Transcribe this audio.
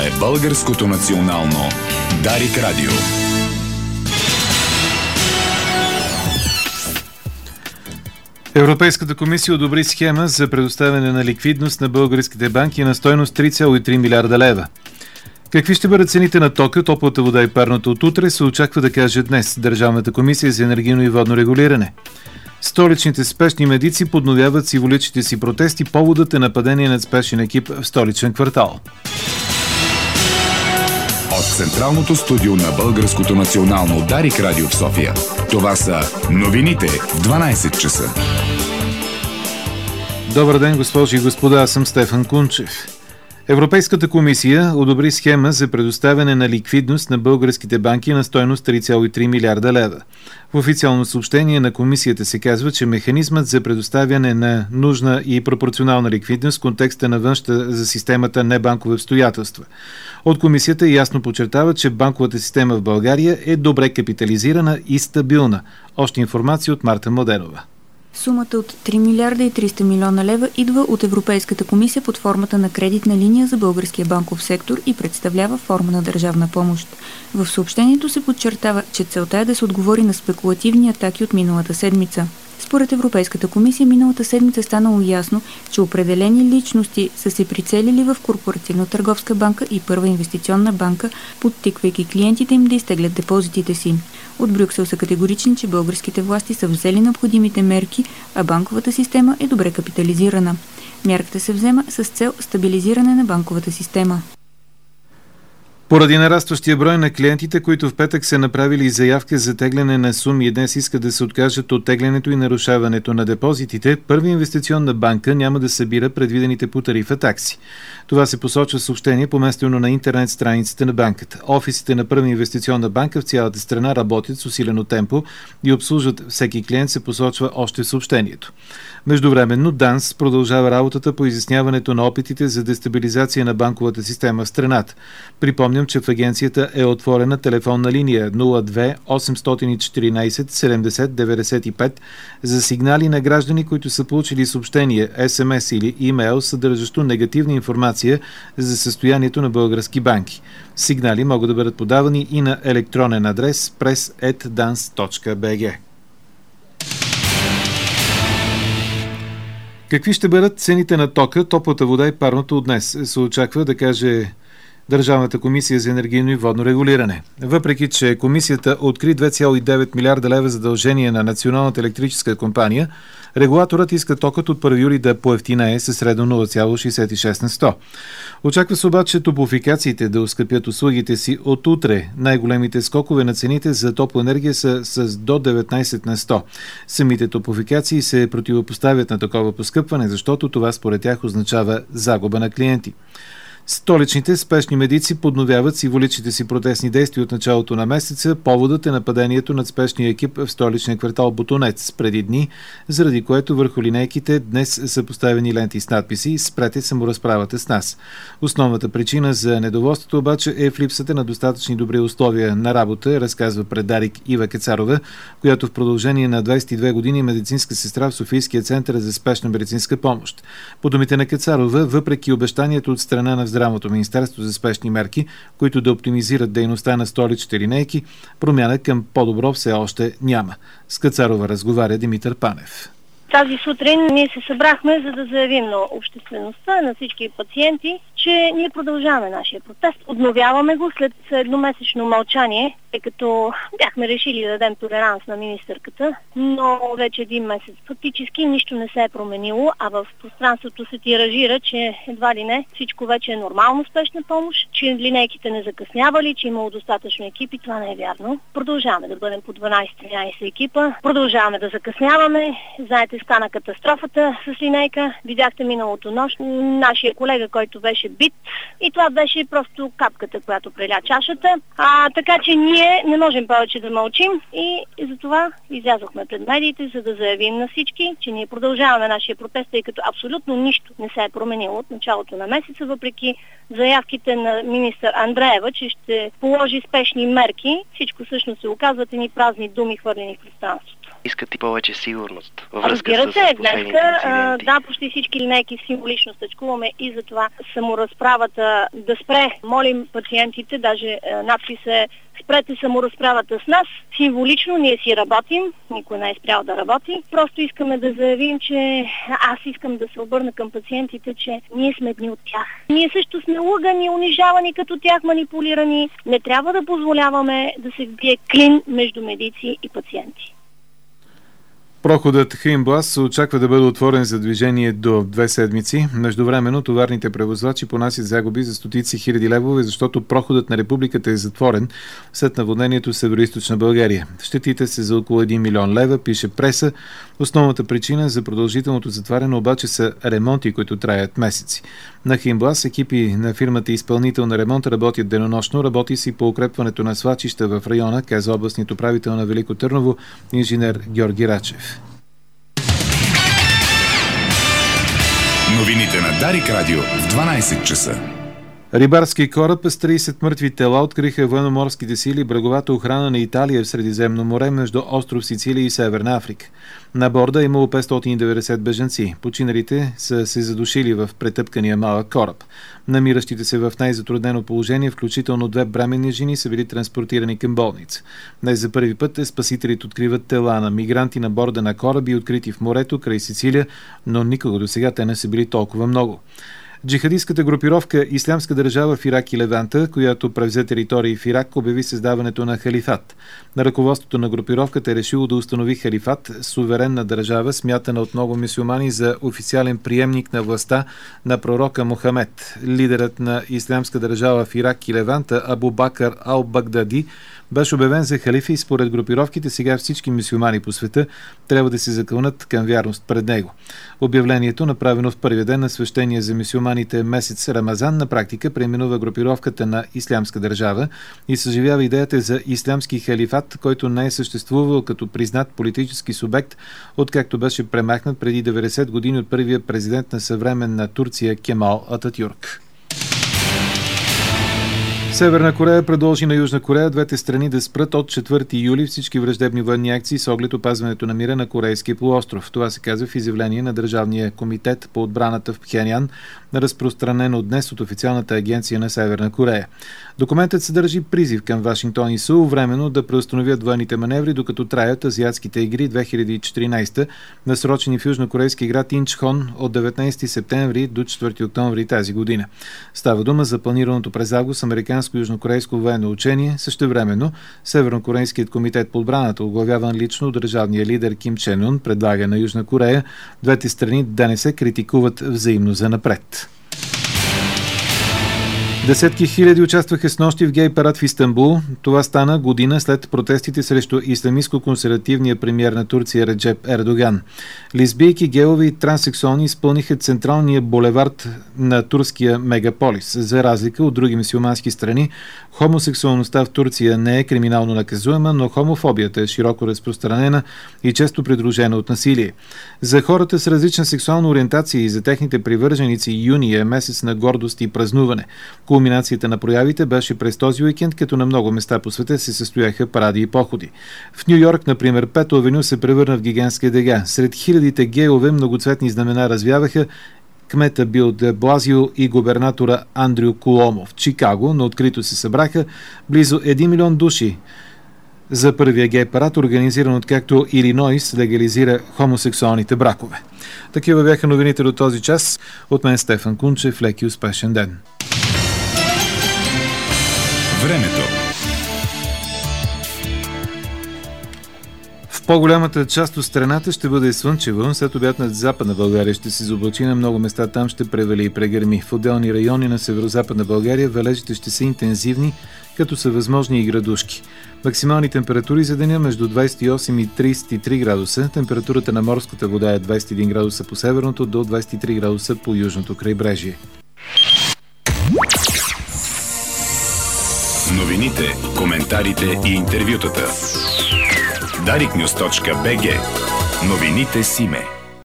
е Българското национално Дарик Радио. Европейската комисия одобри схема за предоставяне на ликвидност на българските банки на стойност 3,3 милиарда лева. Какви ще бъдат цените на тока, топлата вода и парното от утре, се очаква да каже днес Държавната комисия за енергийно и водно регулиране. Столичните спешни медици подновяват символичните си протести. Поводът е нападение над спешен екип в столичен квартал. От Централното студио на Българското национално Дарик Радио в София. Това са новините в 12 часа. Добър ден, госпожи и господа, аз съм Стефан Кунчев. Европейската комисия одобри схема за предоставяне на ликвидност на българските банки на стойност 3,3 милиарда лева. В официално съобщение на комисията се казва, че механизмът за предоставяне на нужна и пропорционална ликвидност в контекста на външната за системата небанкови обстоятелства. От комисията ясно подчертава, че банковата система в България е добре капитализирана и стабилна. Още информация от Марта Младенова. Сумата от 3 милиарда и 300 милиона лева идва от Европейската комисия под формата на кредитна линия за българския банков сектор и представлява форма на държавна помощ. В съобщението се подчертава, че целта е да се отговори на спекулативни атаки от миналата седмица. Според Европейската комисия миналата седмица е станало ясно, че определени личности са се прицелили в Корпоративно-търговска банка и Първа инвестиционна банка, подтиквайки клиентите им да изтеглят депозитите си. От Брюксел са категорични, че българските власти са взели необходимите мерки, а банковата система е добре капитализирана. Мярката се взема с цел стабилизиране на банковата система. Поради нарастващия брой на клиентите, които в петък са направили заявка за тегляне на суми и днес искат да се откажат от теглянето и нарушаването на депозитите, Първа инвестиционна банка няма да събира предвидените по тарифа такси. Това се посочва в съобщение, поместено на интернет страницата на банката. Офисите на Първа инвестиционна банка в цялата страна работят с усилено темпо и обслужват всеки клиент, се посочва още в съобщението. Междувременно ДАНС продължава работата по изясняването на опитите за дестабилизация на банковата система в страната. Припомням, че в агенцията е отворена телефонна линия 02 814 70 95 за сигнали на граждани, които са получили съобщение, СМС или имейл, съдържащо негативна информация за състоянието на български банки. Сигнали могат да бъдат подавани и на електронен адрес press@dans.bg. Какви ще бъдат цените на тока, топлата вода и парното от днес, се очаква да каже Държавната комисия за енергийно и водно регулиране. Въпреки че комисията откри 2,9 милиарда лева задължение на Националната електрическа компания, регулаторът иска токът от 1 юли да поевтинее със средно 0,66 на 100. Очаква се обаче топлофикациите да оскъпят услугите си от утре. Най-големите скокове на цените за топлоенергия са с до 19 на 100. Самите топлофикации се противопоставят на такова поскъпване, защото това според тях означава загуба на клиенти. Столичните спешни медици подновяват символичните си протестни действия от началото на месеца. Поводът е нападението над спешния екип в столичния квартал Ботунец преди дни, заради което върху линейките днес са поставени ленти с надписи "Спрете саморазправата с нас". Основната причина за недоволството обаче е в липсата на достатъчни добри условия на работа, разказва пред Дарик Ива Кацарова, която в продължение на 22 години е медицинска сестра в Софийския център за спешна медицинска помощ. По думите на Кацарова, въпреки обещанието от страна на Здравното министерство за спешни мерки, които да оптимизират дейността на столичните линейки, промяна към по-добро все още няма. С Кацарова разговаря Димитър Панев. Тази сутрин ние се събрахме, за да заявим на обществеността, на всички пациенти, че ние продължаваме нашия протест. Обновяваме го след едномесечно мълчание, тъй като бяхме решили да дадем толеранс на министърката, но вече един месец фактически нищо не се е променило, а в пространството се тиражира, че едва ли не всичко вече е нормално спешна помощ, че линейките не закъснявали, че имало достатъчно екипи. Това не е вярно. Продължаваме да бъдем по 12-13 екипа, продължаваме да закъсняваме. Знаете, стана катастрофата с линейка. Видяхте миналото нощ нашия колега, който беше бит, и това беше просто капката, която преля чашата. Така че ние не можем повече да мълчим и затова излязохме пред медиите, за да заявим на всички, че ние продължаваме нашия протест, тъй като абсолютно нищо не се е променило от началото на месеца, въпреки заявките на министър Андреева, че ще положи спешни мерки. Всичко всъщност се оказват едни празни думи, хвърлени в пространството. искат и повече сигурност във връзка Разбира с се, последните инциденти. Да, почти всички линейки символично стъчкуваме и за това саморазправата да спре. Молим пациентите, даже надпис е "Спрете саморазправата с нас". Символично ние си работим, никой не е спрял да работи. Просто искаме да заявим, че аз искам да се обърна към пациентите, че ние сме едни от тях. Ние също сме лъгани, унижавани като тях, манипулирани. Не трябва да позволяваме да се вбие клин между медици и пациенти. Проходът Хаинбоаз се очаква да бъде отворен за движение до 2 седмици. Междувременно товарните превозвачи понасят загуби за стотици хиляди левове, защото проходът на републиката е затворен след наводнението в североизточна България. Щетите са за около 1 милион лева, пише преса. Основната причина за продължителното затваряне обаче са ремонти, които траят месеци. На Хаинбоаз екипи на фирмата изпълнител на ремонт работят денонощно. Работи си по укрепването на свлачища в района, каза областният управител на Велико Търново, инженер Георги Рачев. Новините на Дарик Радио в 12 часа. Рибарски кораб с 30 мъртви тела откриха военноморските сили бреговата охрана на Италия в Средиземно море между остров Сицилия и Северна Африка. На борда имало 590 бежанци. Починалите са се задушили в претъпкания малък кораб. Намиращите се в най-затруднено положение, включително 2 бременни жени, са били транспортирани към болница. Днес за първи път спасителите откриват тела на мигранти на борда на кораби, открити в морето край Сицилия, но никога до сега те не са били толкова много. Джихадистската групировка Ислямска държава в Ирак и Леванта, която превзе територии в Ирак, обяви създаването на халифат. На ръководството на групировката е решило да установи халифат, суверенна държава, смятана от много мюсюлмани за официален приемник на властта на пророка Мохамед. Лидерът на Ислямска държава в Ирак и Леванта, Абу Бакър ал-Багдади, беше обявен за халифа и според групировките сега всички мюсюлмани по света трябва да се закълнат към вярност пред него. Обявлението, направено в първия ден на свещения за мюсюлманите месец Рамазан, на практика преименува групировката на Ислямска държава и съживява идеята за ислямски халифат, който не е съществувал като признат политически субект, откакто беше премахнат преди 90 години от първия президент на съвременна Турция Кемал Ататюрк. Северна Корея предложи на Южна Корея двете страни да спрат от 4 юли всички враждебни военни акции с оглед опазването на мира на Корейския полуостров. Това се казва в изявление на Държавния комитет по отбраната в Пхеньян, разпространено днес от официалната агенция на Северна Корея. Документът съдържи призив към Вашингтон и Сеул временно да преустановят военните маневри, докато траят азиатските игри 2014, насрочени в южнокорейски град Инчхон от 19 септември до 4 октомври тази година. Става дума за планираното през август американско-южнокорейско военно учение. Същевременно Севернокорейският комитет по отбраната, оглавяван лично от държавния лидер Ким Чен Ун, предлага на Южна Корея двете страни да не се критикуват взаимно занапред. Десетки хиляди участваха снощи в гей парад в Истанбул. Това стана година след протестите срещу исламистко-консервативния премиер на Турция Реджеп Ердоган. Лесбийки, гейове и транссексуални изпълниха централния булевард на турския мегаполис. За разлика от други мюсюлмански страни, хомосексуалността в Турция не е криминално наказуема, но хомофобията е широко разпространена и често придружена от насилие. За хората с различна сексуална ориентация и за техните привърженици юни е месец на гордост и празнуване. Кулминацията на проявите беше през този уикенд, като на много места по света се състояха паради и походи. В Ню Йорк, например, Пето авеню се превърна в гигантска дега. Сред хилядите гейове многоцветни знамена развяваха кмета Бил де Блазио и губернатора Андрю Куомо. В Чикаго на открито се събраха близо 1 милион души за първия гей парад, организиран откакто Илинойс легализира хомосексуалните бракове. Такива бяха новините до този час. От мен Стефан Кунчев. Лек и успешен ден. Времето. В по-голямата част от страната ще бъде слънчево, след обяд над Западна България ще се заоблачи, на много места там ще превали и прегърми. В отделни райони на Северозападна България валежите ще са интензивни, като са възможни и градушки. Максимални температури за деня между 28 и 33 градуса. Температурата на морската вода е 21 градуса по северното до 23 градуса по южното крайбрежие. Новините, коментарите и интервютата. Dariknews.bg. Новините Симе.